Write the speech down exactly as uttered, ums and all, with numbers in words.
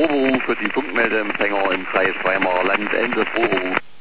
Proberuf für die Funkmeldeempfänger im Kreis Weimarer Land, Ende Proberuf.